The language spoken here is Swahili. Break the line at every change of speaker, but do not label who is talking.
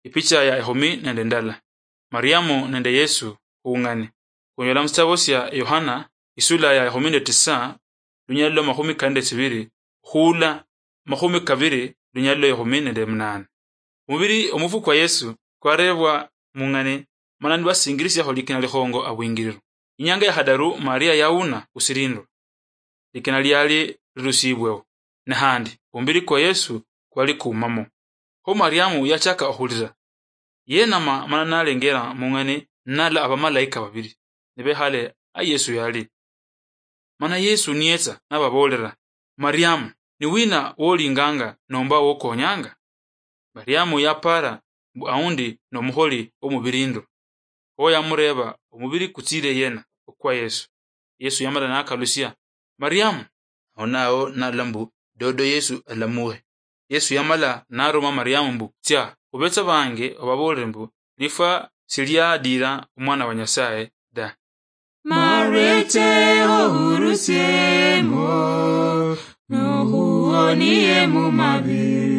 ipicha ya ehomi nende ndala. Mariamu nende Yesu uungane. Kunyola mstawosya Yohana isula ya ehomi tisa lunyalo mahumi kande sibiri hula mahumi kabiri lunyalo ehomi nende mnane. Umubiri omufu kwa Yesu kwarebwa mungane manani basingirisya holikina lihongo abwingiriro. Inyanga ya hadaru Maria yauna usirindo likina lyali lilusibweho nahandi umbiri kwa Yesu kwali kumamo. Ho Mariamu yachaka ohulira yenama manana alengera mungane nala abamalaika babiri nebe hale a Yesu yali mana Yesu niyetsa nababolera Mariamu ni wina wolinganga nomba wokonyanga. Mariamu yapara aundi no muholi omubirindo oya mureba omubiri kutire yena kwa Yesu. Yesu yamara nakalusia Mariamu onao nalambu dodo Yesu alamuhe. Yesu yamala naroma Mariamu mbu tya ubetsa bange obabolere mbu lifa silyadira umwana wa Nyasaye da.
Marete ohurusiemo no huoniye mu mabiri